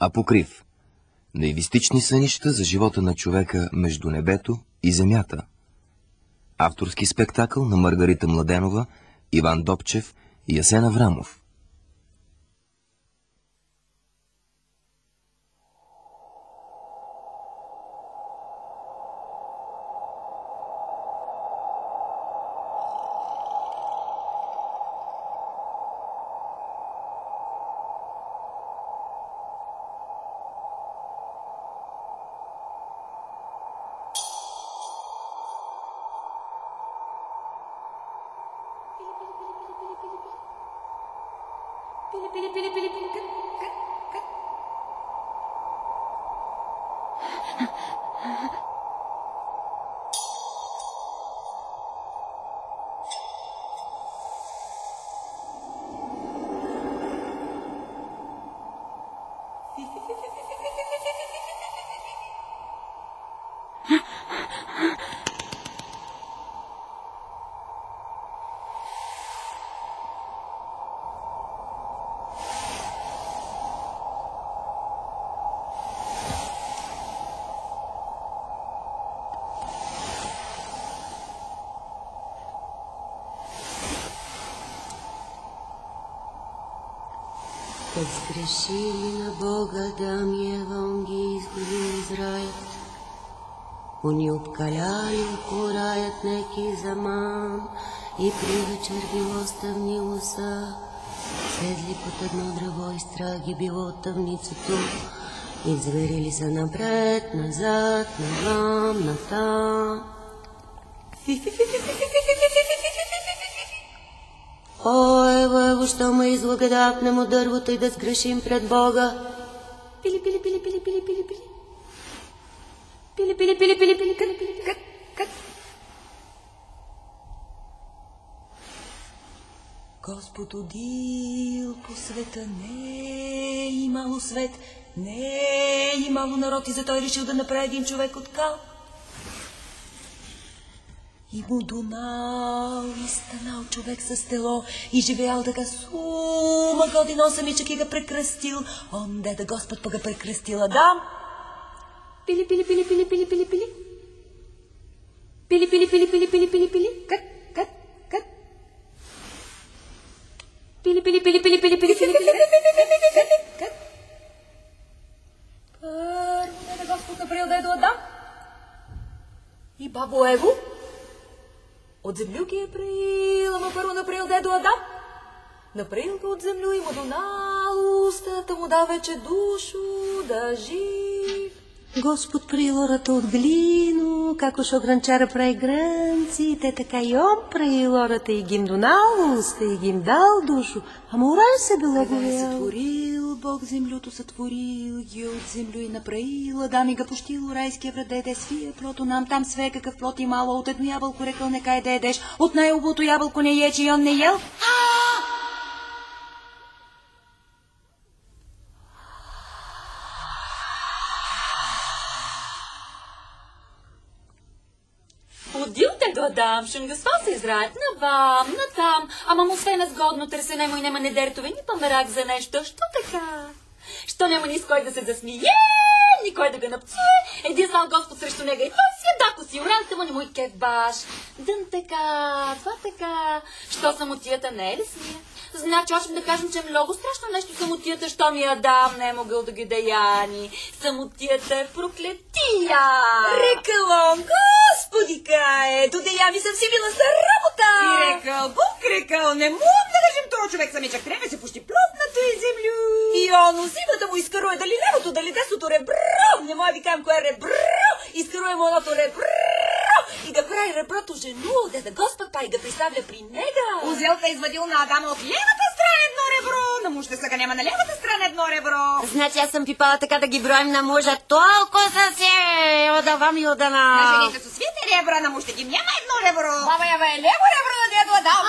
Апокриф. Наивистични сънища за живота на човека между небето и земята. Авторски спектакъл на Маргарита Младенова, Иван Добчев и Асен Аврамов. Как сгрешили на Бога, Адам и Ева, Он ги изгонил из раят. Они обкаляли около раят неки замам и при вечер било стъмнило са. Седли под едно дърво и страх ги било от тъмницето. И зверили се напред, назад, навън, натам. О, Ево, що ме излагадахнем от дървото и да сгрешим пред Бога. Пили, пили, пили, пили, пили, пили, пили. Пили, пили, пили, пили, пили, пили, пили, кът, кът. Господ одил по света, не е имало свет, не е имало народ и зато е решил да направи един човек от кал. И му донал и станал човек с тело и живеял така сума година осъмичък и ga прекръстил. Он деда Господ па ga прекръстил Адам. Пили, пили, пили, пили, пили, пили, пили. Пили, пили, пили, пили, пили, пили, пили. Кът, кът, кът. Пили, пили, пили, пили, пили, пили, пили, пили, кът. Първо деда Господ направил дедо Адам и бабо Ево. От землю ги е правил, ама първо направил дедо Адам. Направил го от землю и му донал устата му да вече душу да жив. Господ прилората от глино, како шо гранчара прави гранците, така и он прилората и гим донал уста и гим дал душу, ама уран се благовел. Сътворил Бог землюто, сътворил ги от землю и направил Адам и га пощил райския врат да еде свия прото нам там све какъв плод и мало, от едно ябълко рекал нека да едеш, от най-обото ябълко не ече и он не ел. Одил те го дам, шун го свал се израят навам, натам, ама му све незгодно търсене му и нема недертове ни померак за нещо. Що така? Що няма ни с кой да се засмие, никой да го напцуе, един знал Господ срещу нега и това си ядако си, уранта му не му и кеф баш. Дън така, това така, що самотията не е ли смия? Значи, очем да кажем, че е много страшно нещо самотията, що ми Адам не е могъл да ги даяни. Самотията е проклетия. Рекал он, Господи, кае, до дея ми съм си била за работа. И рекал, Бог рекал, не мога да кажем този човек самичък, трябва да се пущи плотната и землю. И он взима да му изкаруе дали левото, дали десното ребро. Не мога да кажем кое е ребро. Изкаруе му едното ребро. И да прави реброто жену, да Господ па и да представля при нега. Узелта извадил на Адама от левата страна едно ребро, на мужта сега няма на левата страна едно ребро. Значи аз съм пипала така да ги броим на мужа, толкова са се отдавам и отдана. На жените са свите ребра, на мужта ги няма едно ребро. Баба ява е лево ребро на дедо Адам.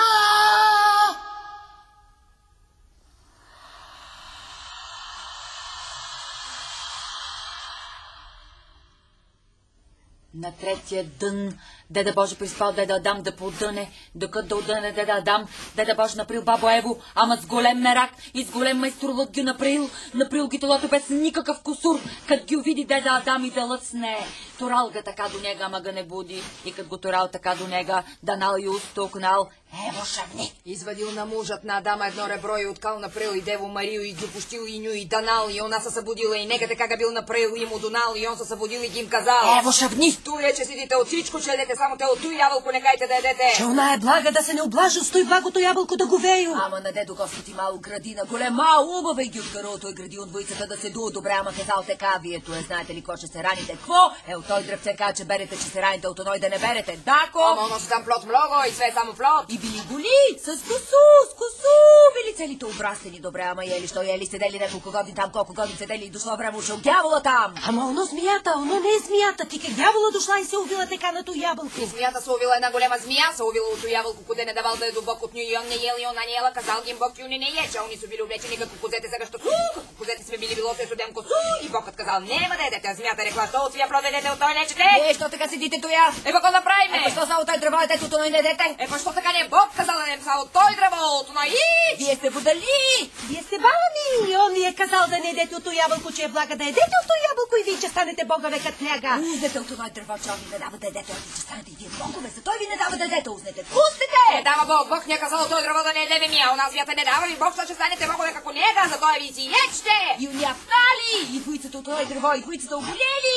На третия дън, деда Боже приспал деда Адам да подъне, докато да удъне деда Адам, деда Боже направил бабо Ево, ама с голем мерак и с голем майсторлът ги направил ги толото без никакъв кусур, като ги увиди деда Адам и да лъцне. Торал ga така до нега, ама га не буди, и като го торал така до нега, данал и устокнал, ево шавни. Извадил на мужът на Адама едно ребро и откал направил и Дево Марию и ги опустил и ню и данал и она се събудила и нега така га бил направил и му донал и он се събудил и ги им казал. Ево шавни! Туй че седите от всичко, че едете само те от той ябълко не кайте да едете. Че она е блага да се не облажа, стой благото ябълко да го вею. Ама на дедо Господ и малко градина, голема, убава и ги откарал той гради от двойцата да се дуо добре, ама казал така, вие туе знаете ли ко ще се раните? Кво? Е от той дръбце ка, че берете, че се раните, от оной да не берете. Дако! Ама оно ще там плод много и све само плод. И били голи, с косу, били целите обрастени добре, ама ели, що ели, седели няколко години там, колко години седели и дошло време ушъл дявола там. Ама оно змията, оно не е змията, ти как дявола дошла и се увила така на то ябълко. И змията се увила една голема змия, се увила от то ябълко, куде не давал да е до Бог от ню и он не ел и она не ела, казал ги им Бог и они не е, че они са били облечени като козете сега, що като козете сме били било се судем косу и Богът казал, нема да едете, а змията рекла, що от свия продадете, от той нечете. Е, що така седите тоя? Е, какво направиме? Е, що са от той древо едете, от той не едете? Е, що така не Бог казал да не са от той древо, от той и... Вие сте водали! Вие сте балани и он ви е казал да не едете от то ябълко, че е блага да едете от то ябълко и вие, че станете богове кът няга. Узнете от това древо, че он ви не дава да едете, че станете и вие богове, за той ви не дава да едете, узнете. Пустите! Е, дава Бог, Бог не е казал от той древо да не едеме ми, а у нас вията не дава ви Бог, че станете богове како нега, за той ви си ечте! И уния пали! И двойцата от той древо, и двойцата оголели!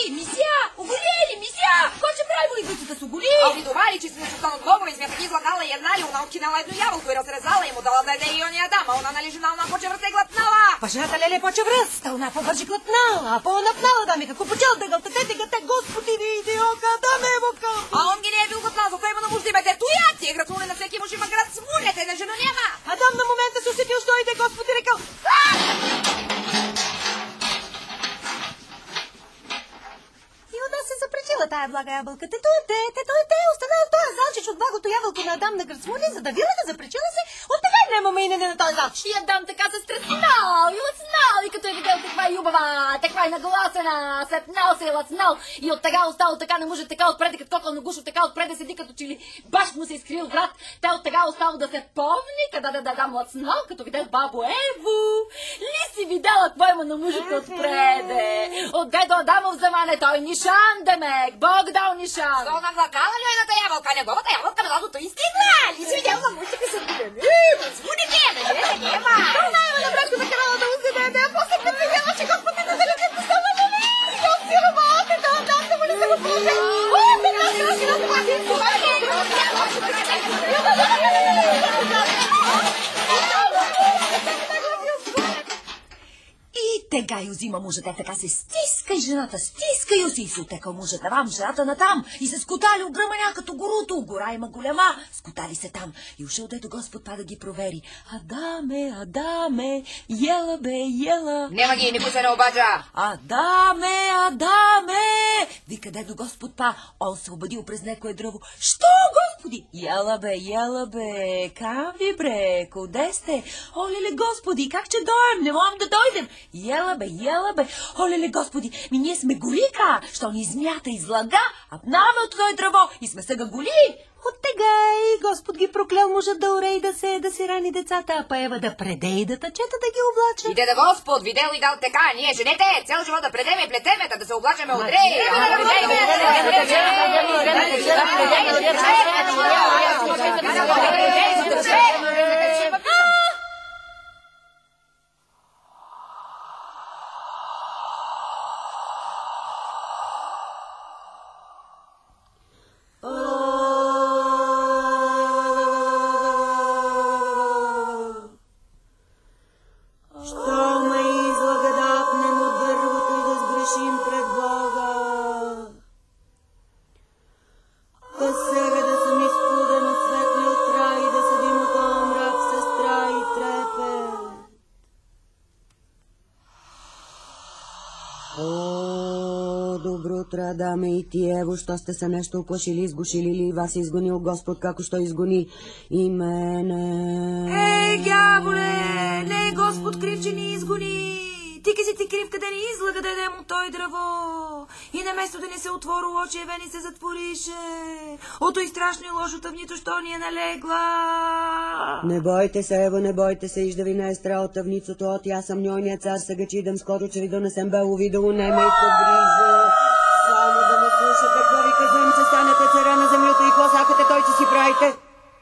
Мисия! Кой ще прави и двойцата с оголи? А ви довари, че си не ще станат богове, смята ги излагала и една и она откинала едно ябълко и разрезала и му дала да еде и ония дама, она нали жена, она поче върте глътнала! Пажата леле поче връста, она повържи глътнала, а по-напнала дами, како почел да гълтете, Господи, ви иде ока, да ме вока! А он ги не е бил глътнал, за кой има на муж да имате туя, ти е гратуне на всеки муж има град смулете, на жена няма! Адам на момента се усетил, що иде Господ и рекал, се запречила тая блага ябълка. Те дойде, останал този залчич от благото ябълко на Адам на гръцмули, за да вилага, запречила се, от тега нямаме и не на този залчич. И Адам така се стреснал и лъцнал, и като е видел каква е юбава, таква е нагласена, сетнал се и лъцнал, и от тега остало така, не може така отпреде, като кокъл на гушо, така отпреде седи, като че ли баш му се изкрил врат, те от тега остало да се помни, къде да Адам лъцнал, като видел бабо Ево. Ли си видела какво има на мужите отпреде? От дедо Адамов замане той нишан, демек, Бог дал нишан. Що навлакала ли едната ябълка? Неговата ябълка на лазото изтигна. Ли си видял на мужите се дадени? Звуните, нема. Това има на братка на канала да узедете, а после като видела, че Господ не даде да поставя на ли. Я отсила малко, да Адам да му не се въпроса. И тега й взима мужът, така се стиска и жената, стиска и си се отекал мужът навам, жената натам и се скотали от гръманя като горото, гора има голема, скотали се там и ушъл дето Господ па да ги провери. Адаме, ела бе, ела. Нема ги, никой се не обаджа. Адаме, вика дето Господ па, он се обадил през некое дръво. Що, Господи? Ела бе, кам ви бре, къде сте? Олеле, Господи, как ще дойдем, не можем да дойдем. Ела бе, олеле Господи, ние сме голика, що ни змята излага, а пнаме от той дърво и сме сега голи. От тега и Господ ги проклял мъжът да орей да се рани децата, а па Ева да преде и да тъчета да ги облача. Иде да Господ, видел и дал така, ние женете цял живот да предеме и плетеме, да се облачаме от рей. Даме и ти, Ево, що сте се нещо оплашили, изгушили ли, вас е изгонил Господ, како що изгони и мене. Ей, гяволе, не Господ крив, че ни изгони. Тики си крив, къде ни излага да ядем от той дърво. И наместо да ни се отвори очи, еве ни се затворише. Ото и страшно и лошо тъвнито, що ни е налегла. Не бойте се, Ево, не бойте се, ижда ви не е страл от тъвницото, от я съм ньойния цар, сега че идам скоро, че ви донесем бело видео, не ме изподгрижа. Само да ме слушате, какво ви казвам, че станете царя на земята и какво сакате, той че си правите.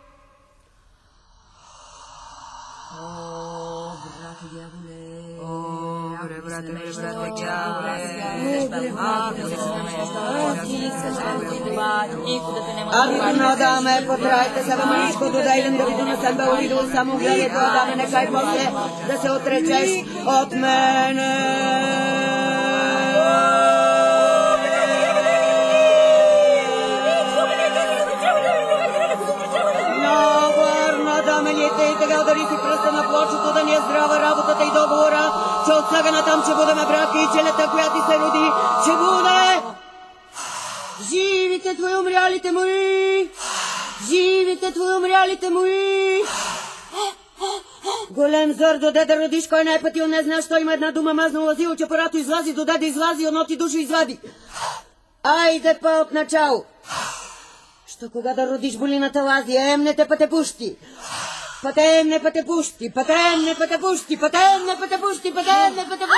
Ако Адаме, потрайте се във мъжко, додайдем да ви донесем бело видео, само гледайте, Адаме, некай после да се отречеш от мене. И тега удари си пръста на плочето, да ни е здрава работата и договора, че от сега натам ще будеме братки и челета, която ти се роди, ще буде! Живите твои умрялите мои! Живите твои умрялите мои! Голем зор, доде да родиш, кой най-пътил не знае, що има една дума мазнала зило, че порато излази, доде да излази, оно ти души извади. Айде па от начало! Що кога да родиш болината лази, емнете па те пущи! Пътемне па те пущи, пътемне па те пущи, пътемне па те пущи, пътемне па те пущи!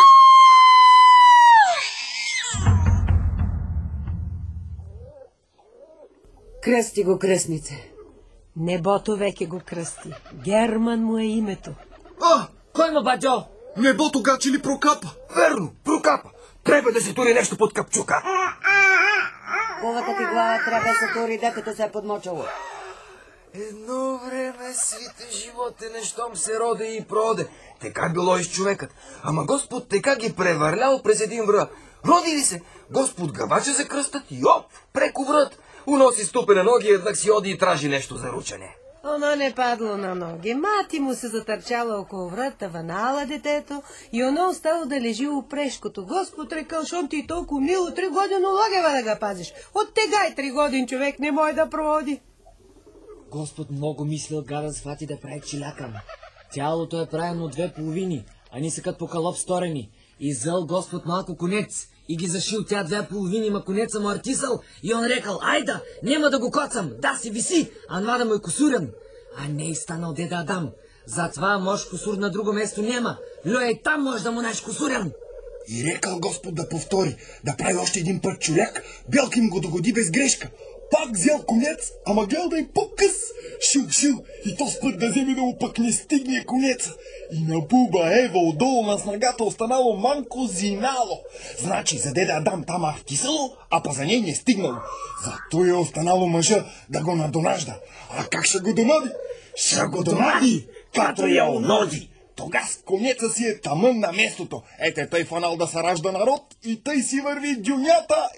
Кръсти го, кръстнице. Небото веке го кръсти. Герман му е името. Кой ма, баджо? Небото гачи ли Прокапа? Верно, Прокапа. Трябва да се тури нещо под капчука. Хубавата ти глава трябва да се тури, детето се е подмочало. Едно време свите животене, щом се роде и проде. Така било и с човекът. Ама Господ така ги превърлял през един врат. Роди ли се? Господ гавача за кръстът и оп, преко врат. Уноси ступена ноги, еднак си оди и тражи нещо за ручане. Оно не падло на ноги. Мати му се затърчала около врата, ванала детето и оно остало да лежи упрешкото. Господ рекал, шон ти толкова мило, 3 години логева да ga пазиш. От тегай 3 години човек не може да проводи. Господ много мислил гаден свати да прави чилякам. Тялото е правено 2 половини, а ни са като по калоп сторени. И взел Господ малко конец и ги зашил тя 2 половини, ма конеца му артисал и он рекал, айда, нема да го коцам, да си виси, а нова да му е косурен. А не е станал деда Адам. Затова може косур на друго место нема. Льой там може да му наш косурен. И рекал Господ да повтори, да прави още един път човек, белки му го догоди без грешка. Пак взел конец, ама гледа да и по-къс. Шил, и то с път да вземе да му пък не стигне конеца. И на буба Ева отдолу на снагата останало манко зинало. Значи за деда Адам там ахтисало, а па за ней не стигнало. Зато е останало мъжа да го надонажда. А как ще го донади? Ще го донади, като я оноди. Тогас конеца си е тъмън на местото. Ете тъй фанал да се ражда народ и тъй си върви дюнята.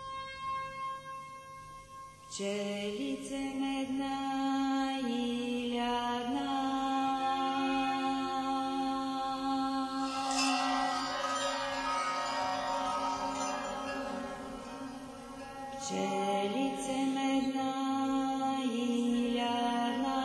Челице медна и лядна, челице медна и лядна,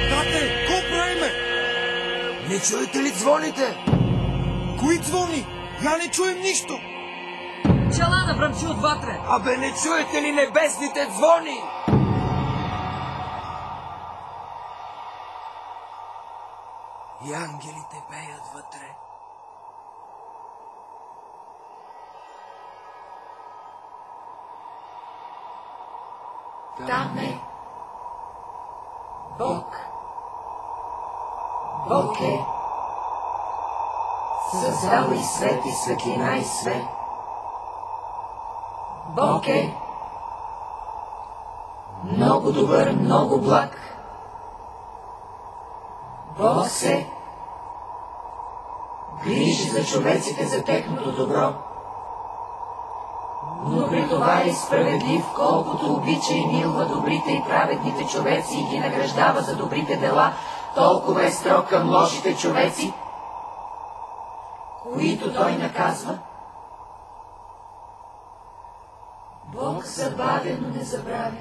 Не чуете ли звоните? Кои звони? Я не чуем нищо. Чела навръмчи отвътре. Абе, не чуете ли небесните звони? И ангелите пеят вътре. Там е Бог. Бог е създал и свет, и светлина, и свет. Бог е много добър, много благ. Бог се грижи за човеците, за техното добро. Но при това е справедлив, колкото обича и милва добрите и праведните човеци и ги награждава за добрите дела, толкова е строг към лошите човеци, които той наказва. Бог забавя, но не забравя.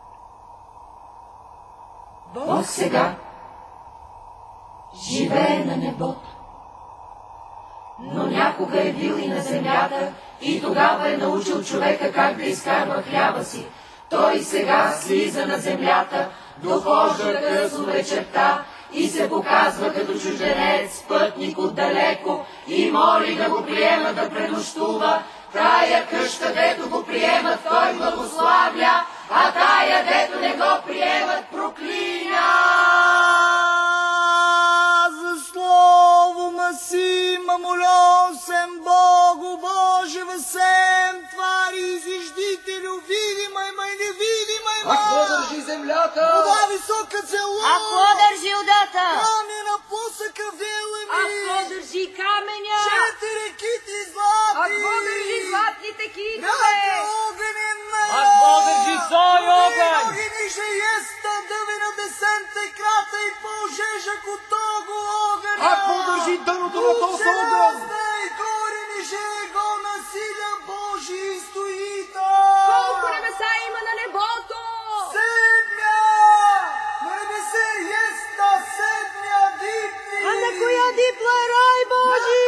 Бог сега живее на небото, но някога е бил и на земята и тогава е научил човека как да изкарва хляба си. Той сега слиза на земята, дохожда късно вечерта и се показва като чужденец, пътник отдалеко и моли да го приемат да пренощува. Тая къща, дето го приемат, той благославя, а тая, дето не го приемат, проклиня. За слово масима молям сем Богу Боже въсем, твари изиждителю, видима има и невидима има. А какво държи земята? Вода висока цело. А какво държи водата? Камена посъка вела ми. А какво държи каменя? 4 кити злати. А какво държи златните китове? Огънен на А какво държи сой огън? Огънише еста дъвена десента и крата и пожежък от того огъня. А какво държи дъното на този огън? И коренише го насиля Божи стоита. Колко небеса има на небото? Седмя! На небесе еста седмя дипни. А на коя дипла е рай Божи?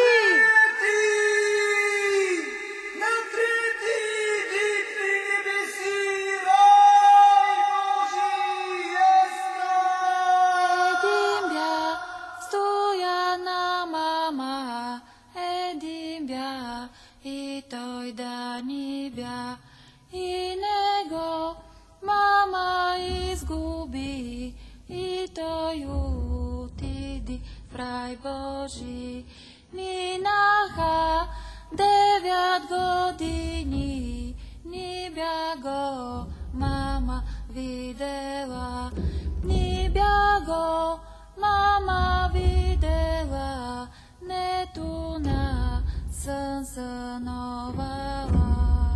На трети дипни небеси рай Божи еста. Един бя, стояна мама, един бя, и той да ни бя, и него мама изгуби, и той отиди в рай Божи. Минаха 9 години, ни бя го мама видела, ни бя го мама видела, нето на сън съновала.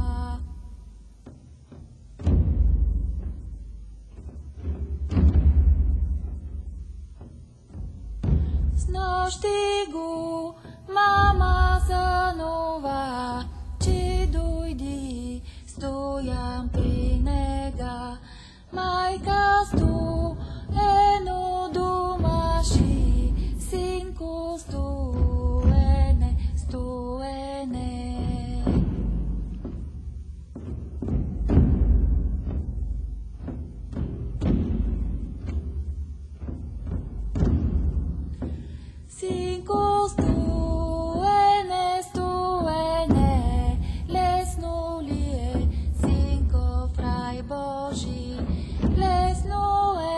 С нощи го мама сънува, че дойди, стоям при нега. Майка стоено домаши, синко стоене, стоене. Синко стоене, стоене, лесно ли е, синко в рай Божи, лесно е.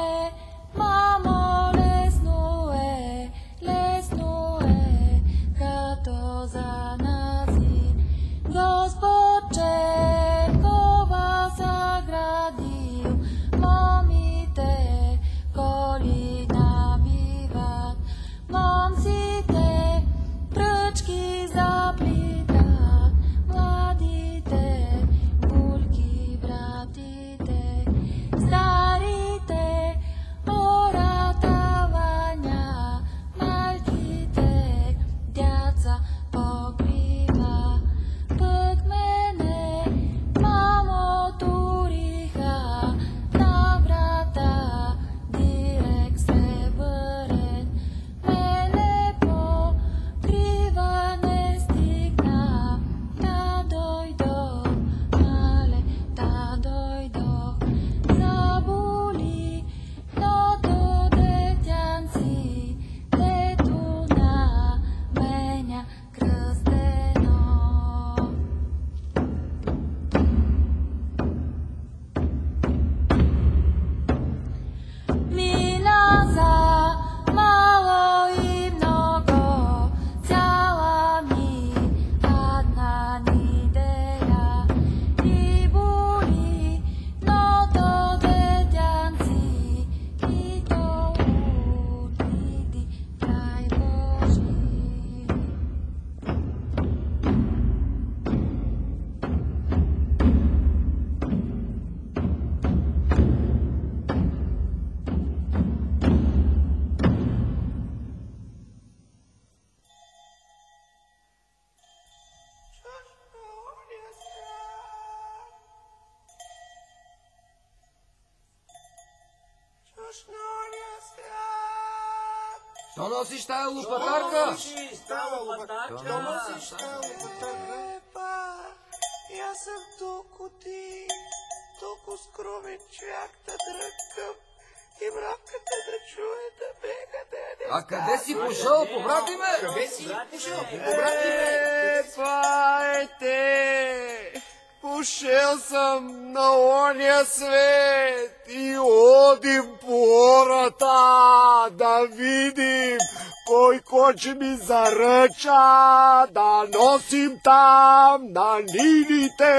Що носиш тая лопатарка? Аз съм толкова толкова скромен човек да дръкам и мравката да чуе да бега да... А къде си пошъл, побрати ме? Къде си пошъл, побрати ме? Пайте! Пошел съм на ония свет и одим по хората да видим кой ще ми заръча да носим там на нивите.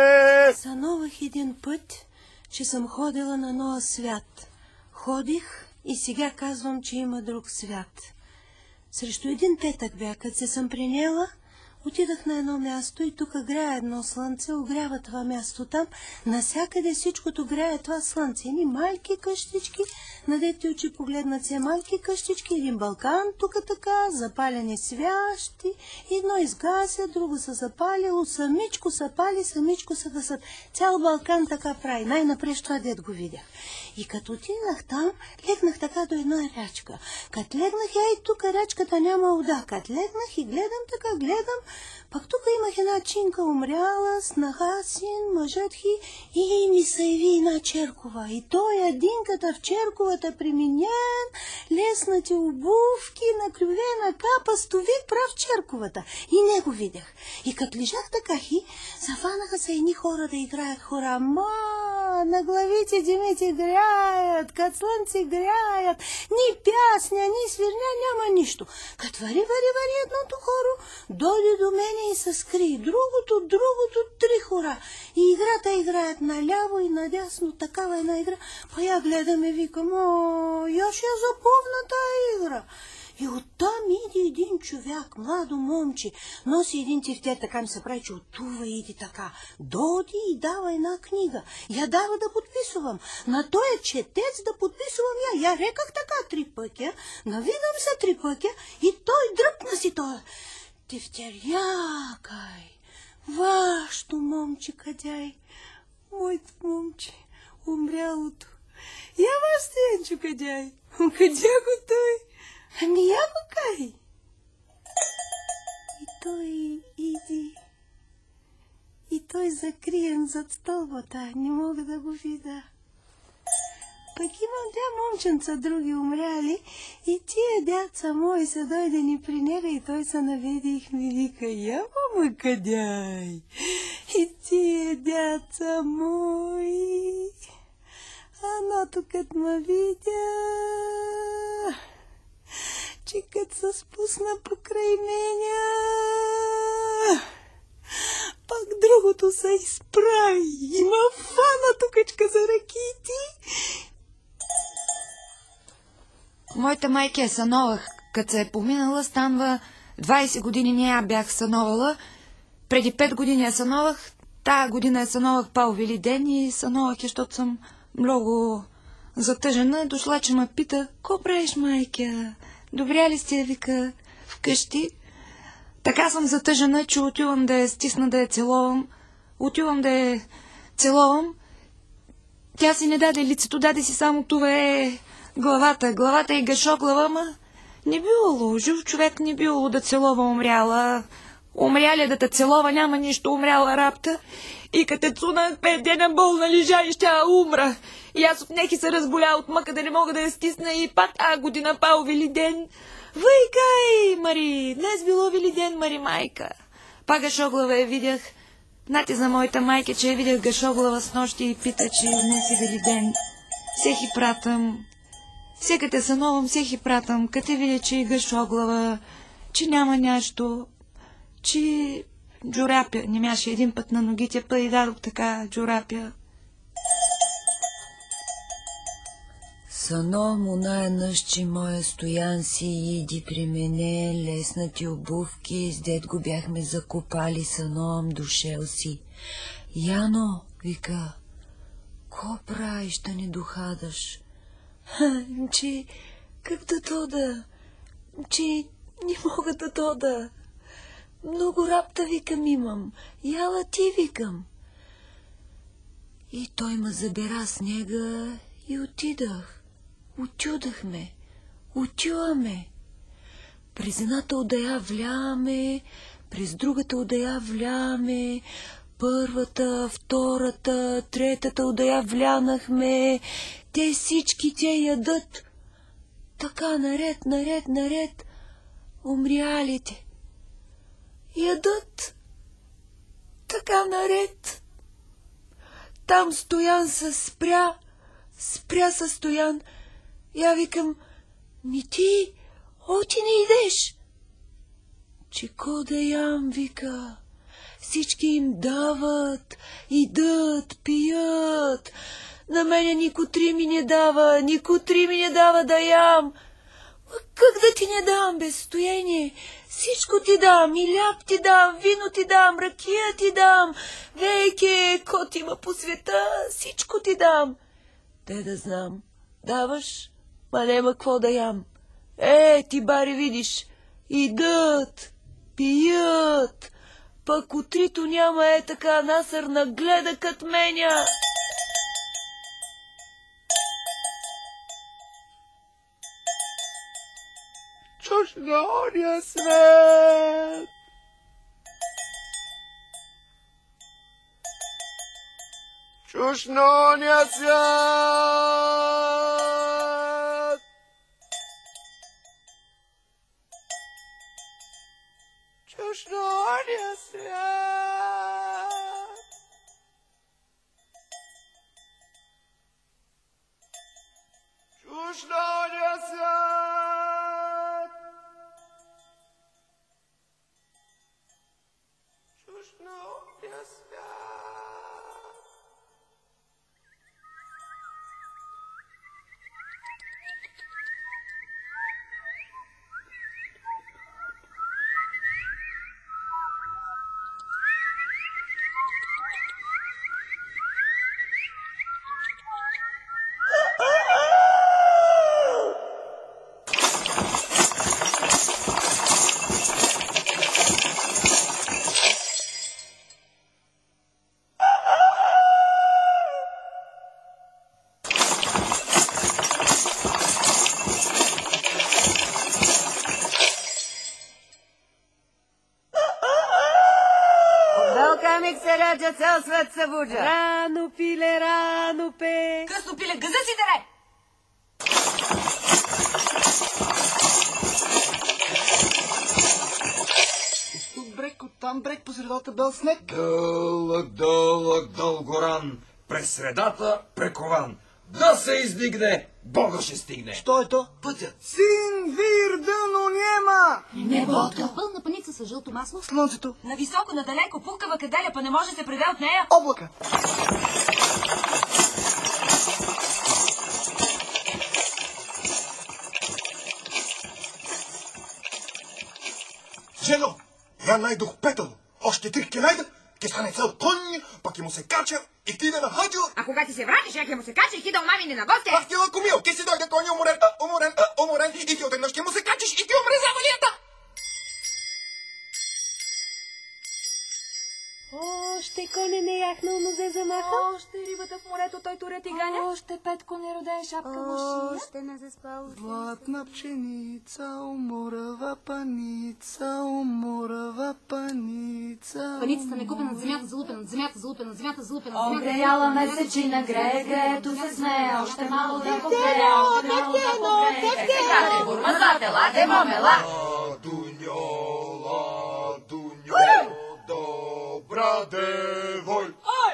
Сънувах един път, че съм ходила на нов свят. Ходих и сега казвам, че има друг свят. Срещу един петък бях, като се съм приняла, отидах на едно място и тук грее едно слънце, огрява това място там. Насякъде всичкото грее това слънце. Едни малки къщички, надете очи погледнат се малки къщички, един балкан, тук така, запалени свящи, едно изгася, друго се запалило, самичко са пали, самичко са гасат. Цял балкан така прави, най-напред това дед го видях. И като отидах там, легнах така до една рячка. Като легнах, и тук рячката няма вода. Като легнах и гледам така, пак тук имах една чинка умряла, снаха син, мъжът хи и ми се яви една черкова. И той единката в черковата преминен, леснати обувки, наклювена капа, стови прав черковата. И не го видях. И като лежах така зафанаха се едни хора да играят хора. На главите димите греят, като слънце греят, ни пясня, ни свирня, няма нищо. Като вари едното хоро, дойде до мене и се скри. Другото, три хора. И играта играят наляво и надясно, такава една игра. Па я гледам и викам, я ще запомна тая игра. И оттам иди един човек, младо момче, носи един тефтер, така ми се прави, че отува и иди така. Доди и дава една книга. Я дава да подписвам. На този четец да подписвам я. Я реках така 3 пътя, навидам се 3 пътя и той дръпна си този тефтер. Якай, вашето момче кадяй, моето момче, умрялото. Я ваш стенчо кадяй, къдя го той? Ами я го кай. И той иди. И той закриен зад стълбата. Не мога да го видя. Пък имам 2 момченца, други умряли. И тия дядца мои се дойдени при него и той се наведе и ми вика, я мама къдяй. И тия дядца мои. Аното кът ме видя, че като се спусна покрай меня, пак другото се изправи и ма фана тукачка за ракити. Моята майка съновах. Като се е поминала, станва 20 години не я бях съновала. Преди 5 години я съновах. Тая година я съновах Пал Велиден и съновах, защото съм много затъжена. Дошла, че ме пита, ко правиш, майка? Добря ли сте, вика, вкъщи? Така съм затъжена, че отивам да я стисна, да я целувам. Отивам да я целувам. Тя си не даде лицето, даде си само това е главата. Главата е гашоглава, ма не било. Жив човек не било да целува умряла. Умряля да те целува, няма нищо, умряла рапта. И като те цунах 5 дена болна лежа и ще умра. И аз от неки се разболя от мъка да не мога да я стисна и пак година Пал Велиден. Вайкай, Мари, днес било Велиден, Мари, майка. Пак гашоглава я видях. Знате за моята майка, че я видях гашоглава с нощи и пита, че днес е Велиден. Всеки пратам. Всека те съновам, всеки пратам. Като видя, че е гашоглава, че няма нещо, че джурапя. Не мяше един път на ногите, па и дадох така джурапя. Съном оная нъщи моя стоян си иди при мене, леснати обувки, с дед го бяхме закопали, съном дошел си. Яно, вика, ко правиш да не дохадаш? Че, как да тода? Че не мога да тода. Много рапта, викам, имам. Яла ти, викам. И той ме забира с нега и отидах. Отюдахме, отиваме. През едната одея вляме, през другата одея вляме, първата, втората, третата одея влянахме. Те всички те ядат. Така наред, умрялите. Ядат. Така наред. Там Стоян се спря със Стоян. Я викам, ми ти, оти не идеш. Че ко да ям, вика. Всички им дават, идат, пият. На мене нико три ми не дава да ям. Как да ти не дам, без стояние? Всичко ти дам, и ляп ти дам, вино ти дам, ракия ти дам, веке, кот има по света, всичко ти дам. Те да знам, даваш, ма нема какво да ям. Ти бари видиш, идат, пият, пък утрито няма така насърна гледа кът меня. Чуш на ония свет. Чуш на ония свят. Чуш на ония свят. Чуш на ония свят. Чуш на ония свят. Раджа, цял свет се буджа. Рано пиле, рано пе. Късно пиле, гъза си даре! Тук брег, оттам брег, по средата бел снег. Дълъг дългоран, през средата прекован. Да се издигне, Бога ще стигне. Що е то? Пътят. Син, вир, дъно няма. Небото. Пълна паница с жълто масло. Слънцето. Нависоко, надалеко, пухкава каделя, па не може да се преде от нея. Облака. Жено, я найдох петъл. Още 3 ке найда, ке стане цял конь, пак ке му се кача и ти да на хаджо. А кога ти се вратиш, я ке му се кача и ти да умамине на госте. Ах ти лакомил, ти си дойде коня уморен и ти отеднъж ке му се качиш и ти умре завалията. Още коне не яхнал, но зе замахал. Още рибата в морето, той туре ти ганя. Още Петко не роден, шапка в шия. Още не заспал. Златна пшеница, уморава паница, уморава паница. Паницата не купена над земята, залупена над земята, залупена над земята, залупена над земята. Огреяла месечина, грее, греето се смее, още мало да погрее, още мало да погрее. Кате, бурмазате, ладе, момела. Ладуньо, добра девой. Ой!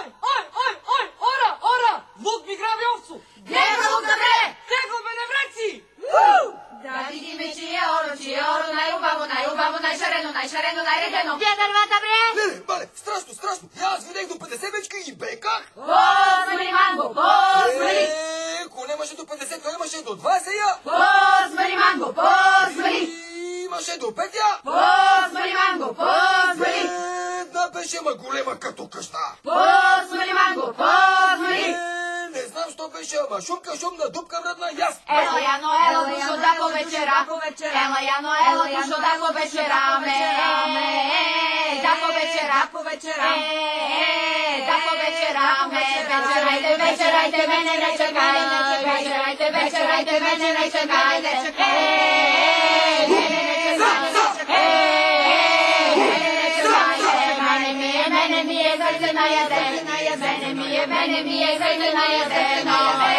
Ора! Вук ми граби овцу! Гледа лук да бре! Тегло бе на враци! Да видиме, чие оро, най-убаво, най-шарено, най-редено. Бе дървата, бре! Не, бале, страшно. Аз видях до 50 вечки и беках. Позмали, манго, позмали! Ако нямаше до 50, той имаше до 20 я. Позмали, манго, позмали! Имаше до 5 я. Позмали, манго, позмали! Една беше, ма голема като къща. Позмали, манго, позмали! Не знам, що беше, ама шумна дупка вредна яс. Ела, Яно, душо да повечера. Ела, Яно, душо да повечераме. Да повечераме. вечерайте, мене не чакайте, вечерайте, мене не чакайте, мене ми е сърце на ядено, мене ми е сърце на ядено,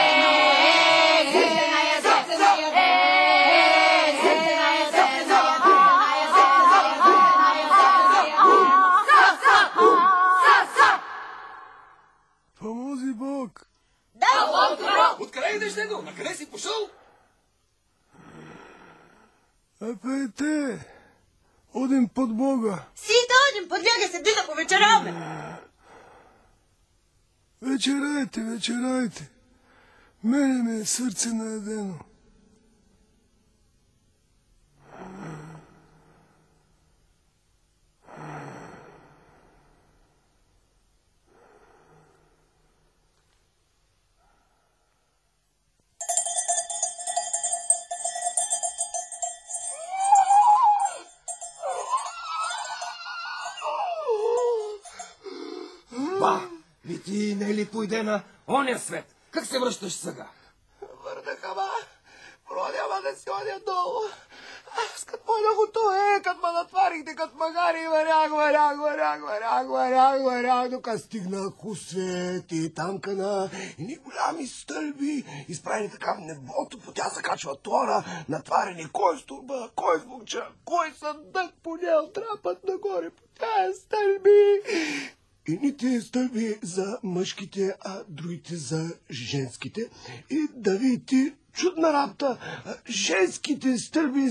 Помози Бог! Откъде идеш него? Накъде си пошъл? Пейте! Одим под Бога! Си дойдем, под Бога се да повечеряме. Вечерайте! Мене ми е сърце наедено. Ти не ли пойде на оня свет? Как се връщаш сега? Върнаха ма, продява да си одя долу. Аз като пойдах от това, като ме натварихте, като магари, варях, докато стигнах усвет и тамкана, и ни голями стълби, изправени така в небото, по тя се качва тора, натварени кой с турба, кой с вълча, кой съндък по нея, трапат нагоре по тя стълби. Едните стълби за мъжките, а другите за женските. И да видите чудна работа. Женските стълби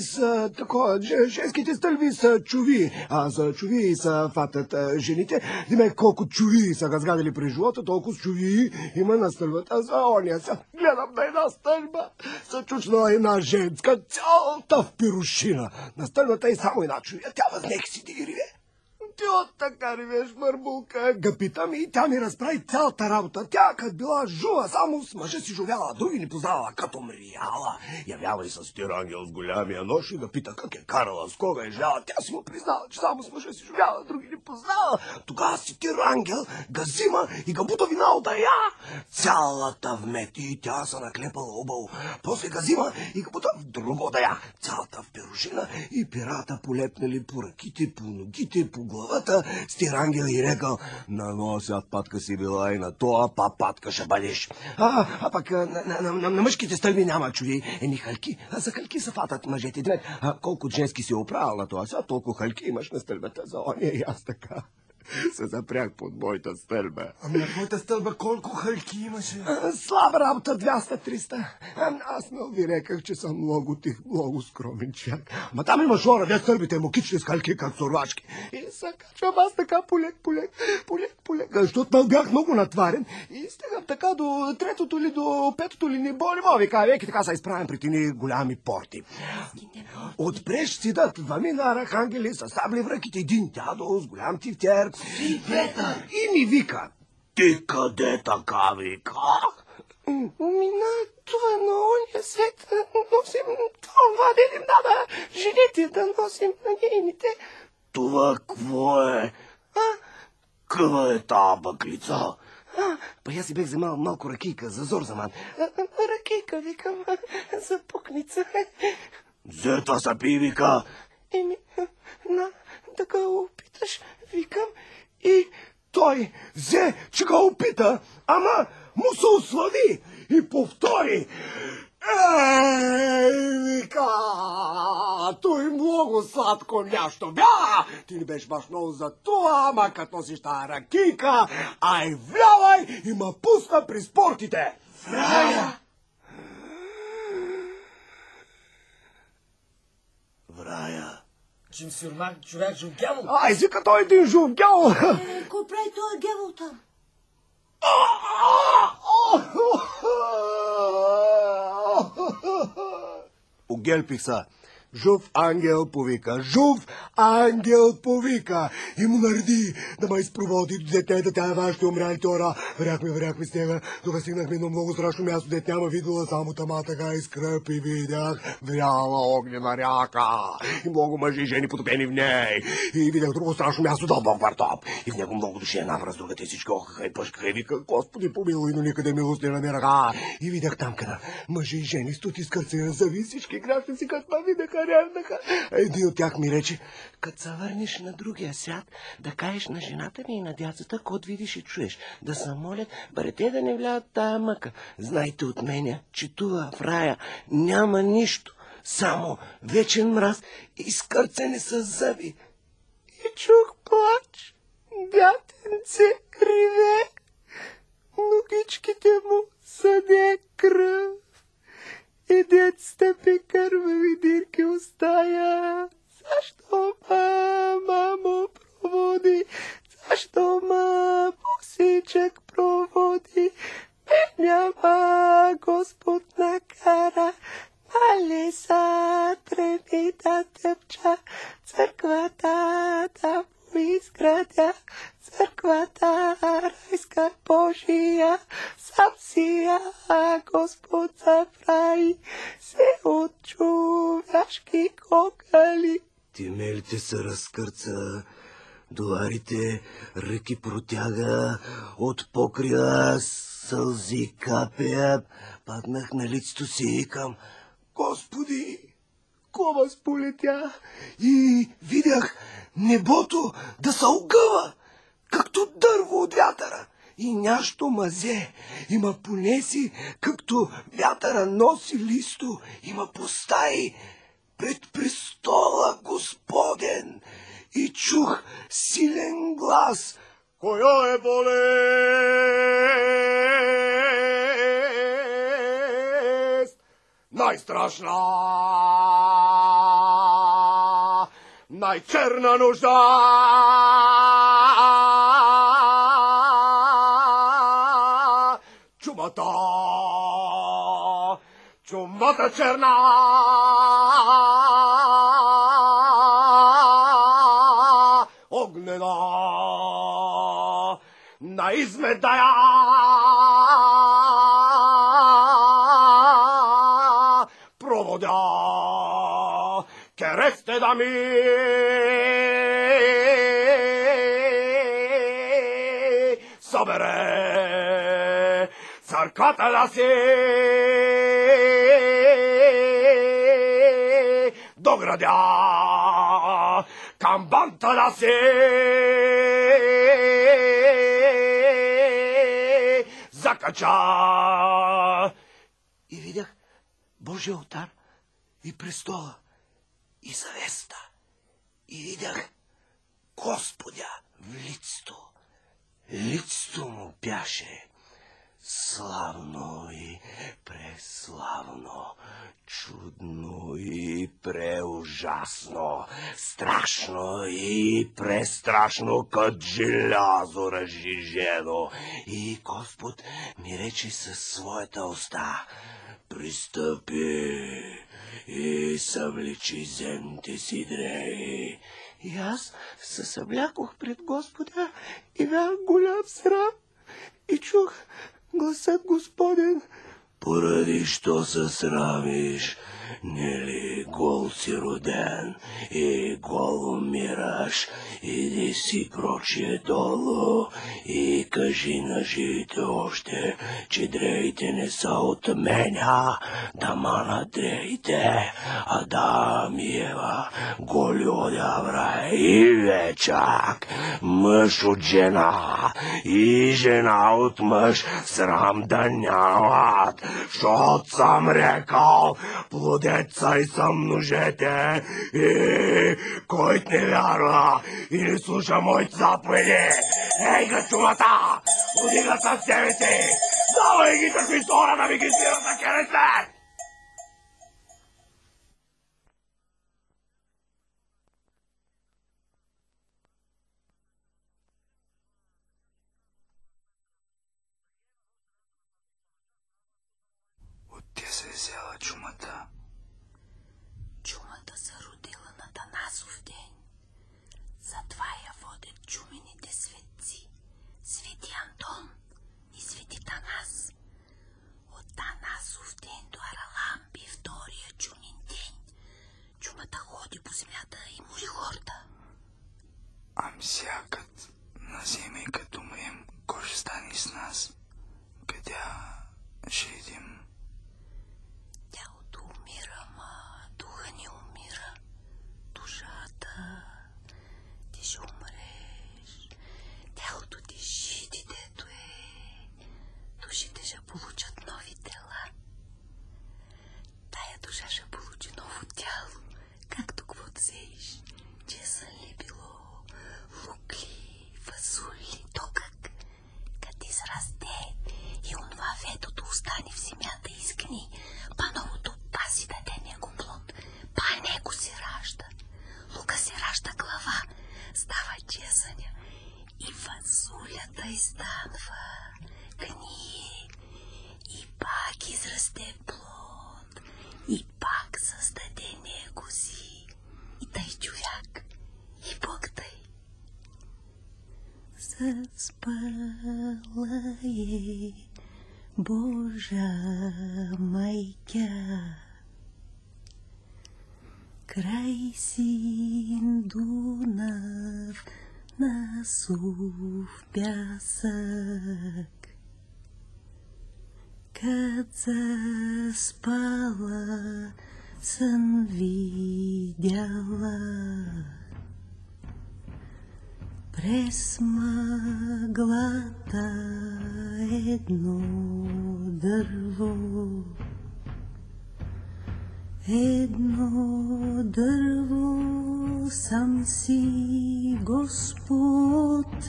са чуви, а за чуви са фатът жените. Диме, колко чуви са разгадали през живота, толкова чуви има на стълбата за ония. Сега гледам на една стълба, съчучна една женска, цялата в пирушина. На стълбата е само една чувия, тя възнех си да ги реве. Ти от така ревеш, мърбулка, га питам и тя ми разправи цялата работа. Тя като била жула, само с мъжа си живяла, други не познавала, като мрияла. Явява и с тирангел с голямия нож и га пита как е карала, с кога е живяла. Тя си му признала, че само с мъжа си живяла, други не познавала. Тогава си тирангел га взима и га бута вина от я. Цялата вмети и тя се наклепала обал. После га взима и га бута в друго да я. Цялата в перушина и пирата полепнали по ръките, по ногите, по главата. Стирангел и рекал, на носят патка си била и на тоя патка ще бъдеш. А пък на мъжките стълби няма чуви. Еми халки, за халки са фатат мъжете. Дмет, колко женски си оправил на това свят, толкова халки имаш на стълбата за ония и аз така се запрях под моята стълба. Ами на твоята стълба колко халки имаше? Слаба работа, 200-300. Аз много ви реках, че съм много тих, много скромен човек. Ма там има жора, де стълбите му кични с халки, като сурвачки. И се качвам аз така полек. Защото бях много натварен и стигам така до третото ли, до петото ли ниво, веки така се изправям при тини голями порти. Отпрещ седат двамина архангели с сабли в ръките, един дядо с голям тифтер. И ми вика, ти къде така вика? На това на ония свет носим това, да им дада жените да носим на нейните. Това какво е? Къва е тая бъклица? Па аз си бех вземал малко ракийка, за зор за ман. Ракийка, викам, за пукница. Зета са пи, вика. Еми, да го опиташ, викам. И той взе, че го опита, ама му се ослави и повтори. Вика, той много сладко нещо бя. Ти не беше баш много за това, ама като носиш тая ракийка, ай влявай и ма пусна при спортите. В рая! В рая. Чим сюрмак, човек жугявол. Ай, вика той един жугявол. Ко прави това гявол там? Огелпих са. Жув ангел повика, жув ангел повика и му нареди да ме изпроводи до детето, тя ваша ще умряли тора. Въряхме с нега, докато стигнахме на много страшно място, дет няма видела, само тама така изкръп и видях вряла огнена ряка и много мъжи и жени потопени в ней. И видях друго страшно място, дълбок въртоп. И в него много души една враз, другата и всички охаха и пъшкаха и вика, Господи помилуй, но никъде милост не намираха. И видях там къде мъжи и жени стоти с кърци, зави всички гражданци, като ме видяха, ревнаха. Един от тях ми рече, като се върнеш на другия свят, да кажеш на жената ми и на дяцата, код видиш и чуеш, да се молят, бъде те да не влядат тая мъка. Знайте от мене, че това в рая няма нищо, само вечен мраз и скърцане с зъби. И чух плач, дятенце криве, ногичките му съде кръв. И детста кървави дирки остая. Защо мама му проводи? Защо босичък проводи? Ме няма Господ накара. Нали са тръби да тъпча, църквата да изградя, църквата райска Божия, сам сия Господ заправи се от човешки кокали. Темелите се разкърца, доларите ръки протяга, от покрила сълзи капеят. Паднах на лицето си и викам, Господи, кома сполетя, и видях небото да се огъва, както дърво от вятъра. И нящо мазе, има понеси, както вятъра носи листо, има постаи пред престола Господен. И чух силен глас, коя е болест най-страшна, най-черна нужда. Чумата черна, огнена, наизмедая, проводя, кересте да ми събере, църквата да си доградя, камбанта да си закача. И видях Божия олтар и престола и завеста. И видях Господя в лицето. Лицето му бяше славно и преславно, чудно и преужасно, страшно и престрашно, като желязо разжижено. И Господ ми рече със своята уста, пристъпи и съвлечи земните си дрехи. И аз се съвлякох пред Господа и бях голям срам. И чух гласът Господен, поради що се срамиш, нели гол си роден и гол умираш, иди си прочие долу и кажи на живите още, че дрехите не са от меня, да манат дрехите, Адам и Ева голи одя в рай и вечак, мъж от жена и жена от мъж срам да нямат, защото съм рекал, плодеца и съм ножете, и който не вярва и не слуша моите заповеди, ей га чумата, удига със себе си, давай ги какви хора да ми ги свират на кересте! Те се взела чумата. Чумата се Атанасов ден. Затова я водят чумените светци. Свети Антон и свети Танас. От Танасов ден до Аралампи, втория чумен ден. Чумата ходи по земята и мори хората. Ам сякат на зиме като мрем, кой ще стане с нас? Къде ще идем? Тялото умира, ма духа не умира. Душата, ти ще умреш. Тялото ти жи, детето е. Душите ще получат нови тела. Тая душа ще получи ново тяло, както каквото сееш. Чесън ли било, лук ли, фасули, то как израсте и онова ветото остане в земята и изгни, па новото паси даде него плод, па него се ражда. Лука се ражда глава, става чесъня и фасулята изстанва, гние и пак израсте плод и пак създаде него си. И тъй човек, и Бог тъй. Заспала е Божа майка край син Дунав на сув пясък. Кът заспала сън видяла през мъглата едно дърво. Едно дърво сам си Господ,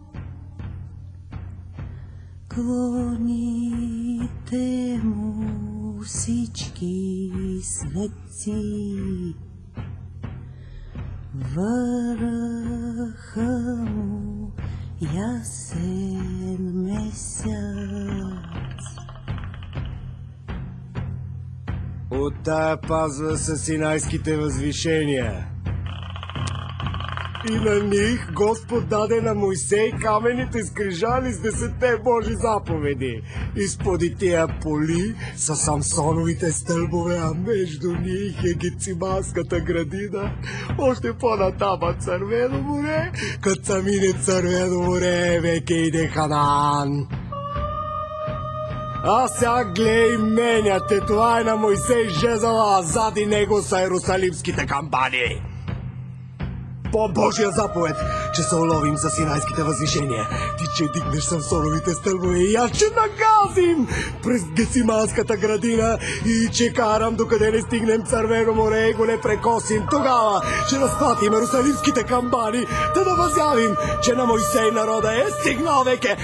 клоните му всички светци, върха му ясен месец. От тая пазва са Синайските възвишения. И на них Господ даде на Мойсей камените скрижали с 10 Божи заповеди. Изподи тия поли са Самсоновите стълбове, а между них е Гециманската градина. Още по-натама Цървено море, като са мине Цървено море, веке иде Ханаан. А сега глей меняте, това е на Мойсей жезъла, а зади него са Иерусалимските камбани. По Божия заповед, че се уловим за Синайските възвишения. Ти че дигнеш Самсоновите стълбове и аз че нагазим през Гециманската градина и че карам докъде не стигнем Цървено море и го не прекосим. Тогава ще разплатим Иерусалимските камбани, да възявим, че на Мойсей народа е стигнал веке.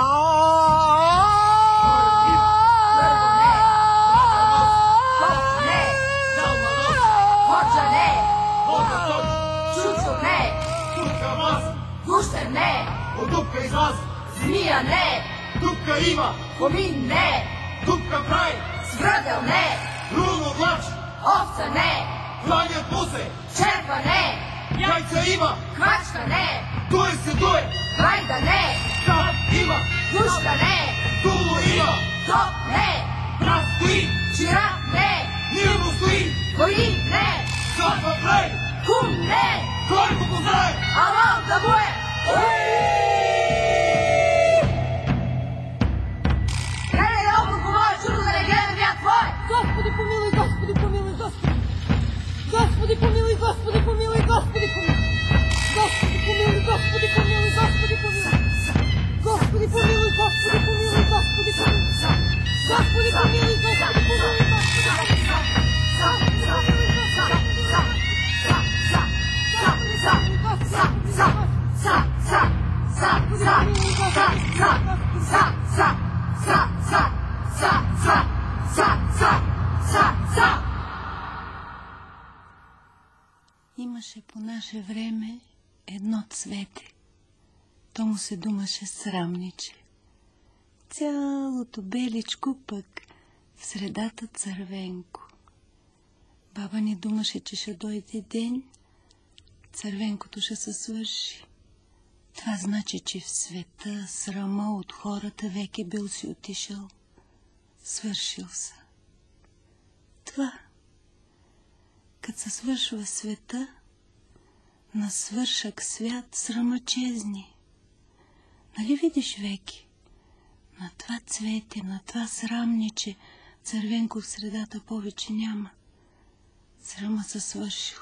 Гущер не! Дупка излаз! Змия не! Дупка има! Комин не! Дупка прай! Свръгъл не! Руно глач! Овца не! Кланят му се! Черва не! Яйца има! Квачка не! Дуе се дуе! Вайда не! Стар има! Пушка не! Дуло има! Топ не! Прав стои! Чира не! Мирно стои! Воин не! Сладва прай! Кум не! Кой го познае? Алал да го е! Гледай да около моя чудо да не гледам я твое! Господи помилуй, Господи помилуй, Господи! Господи помилуй, Господи помилуй, Господи помилуй! Господи помилуй, Господи помилуй, Господи помилуй! Господи помилуй, Господи помилуй, Господи помилуй! Господи помилуй, Господи помилуй, Имаше по наше време едно цвете. То му се думаше Срамниче. Цялото беличко, пък в средата цървенко. Баба ни думаше, че ще дойде ден, Цървенкото ще се свърши. Това значи, че в света срама от хората веки бил си отишъл. Свършил се. Това, като се свършва света, на свършък свят срама чезни. Нали видиш, веки? На това цвете, на това срамниче, Цървенко в средата повече няма. Срама се свършил.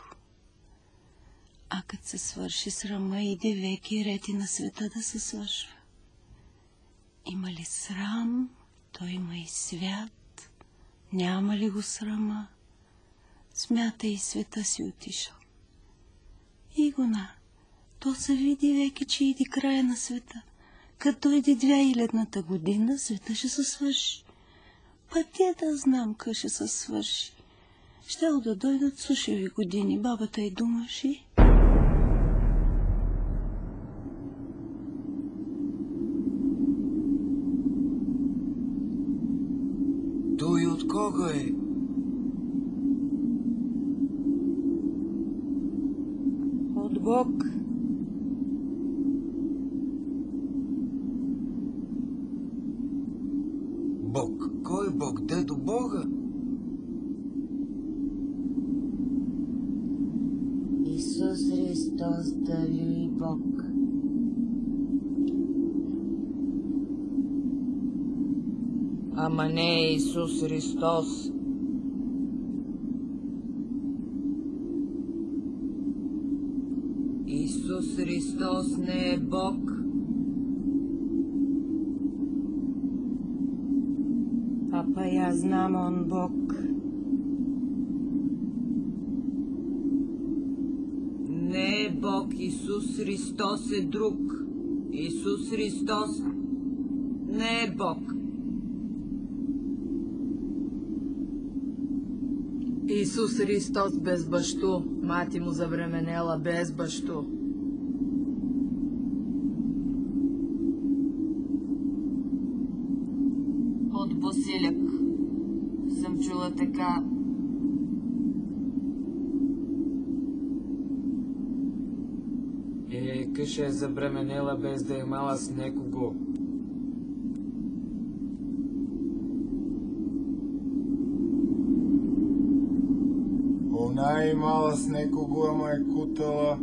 А като се свърши срама, иде веки рети на света да се свършва. Има ли срам, то има и свят. Няма ли го срама, смята и света си отишъл. И гона, то се види веки, че иди края на света. Като иди 2000-та година, света ще се свърши. Пътя да знам къде ще се свърши. Щел да дойдат сушеви години, бабата й думаши. Той от кого е? От Бог. Бог? Кой Бог? Дедо Бога? Исус Христос, дали Бог. Ама не е Исус Христос. Исус Христос не е Бог. Апа я знам он Бог. Не е Бог, Исус Христос е друг. Исус Христос не е Бог. Исус Христос без бащу, мати му забременела без бащу. От Босиляк съм чула така. Къше е забременела без да е мала с некого. Она е имала с некого, ама е кутала.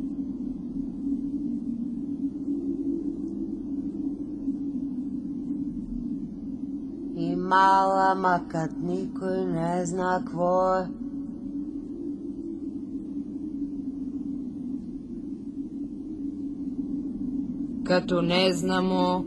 Имала, макът никой не зна кво е. Като не знамо.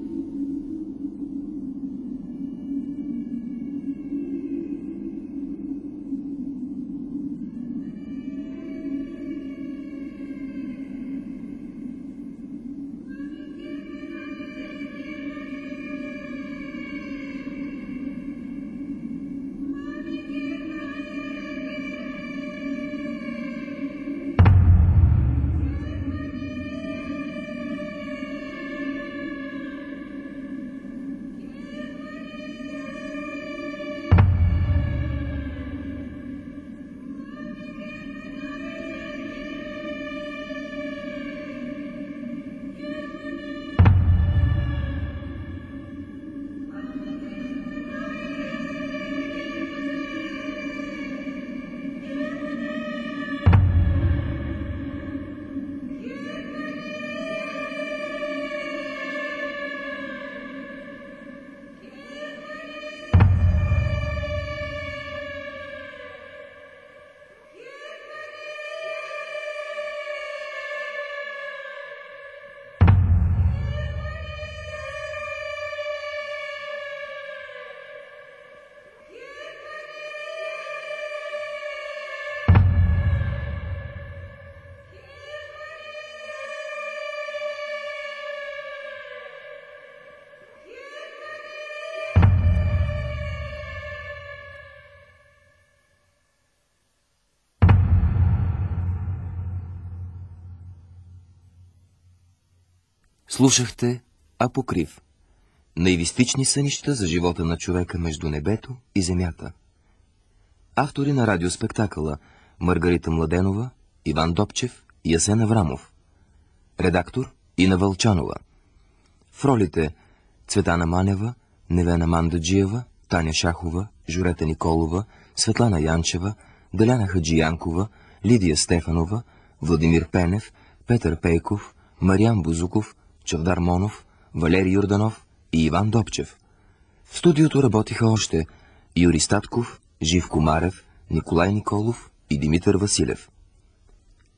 Слушахте Апокриф. Наивистични сънища за живота на човека между небето и земята. Автори на радиоспектакъла Маргарита Младенова, Иван Добчев Ясен Аврамов. Редактор Ина Вълчанова. В ролите Цветана Манева, Невена Мандаджиева, Таня Шахова, Журета Николова, Светлана Янчева, Деляна Хаджиянкова, Лидия Стефанова, Владимир Пенев, Петър Пейков, Мариан Бузуков, Чавдар Монов, Валери Юрданов и Иван Добчев. В студиото работиха още Юрий Статков, Живко Марев, Николай Николов и Димитър Василев.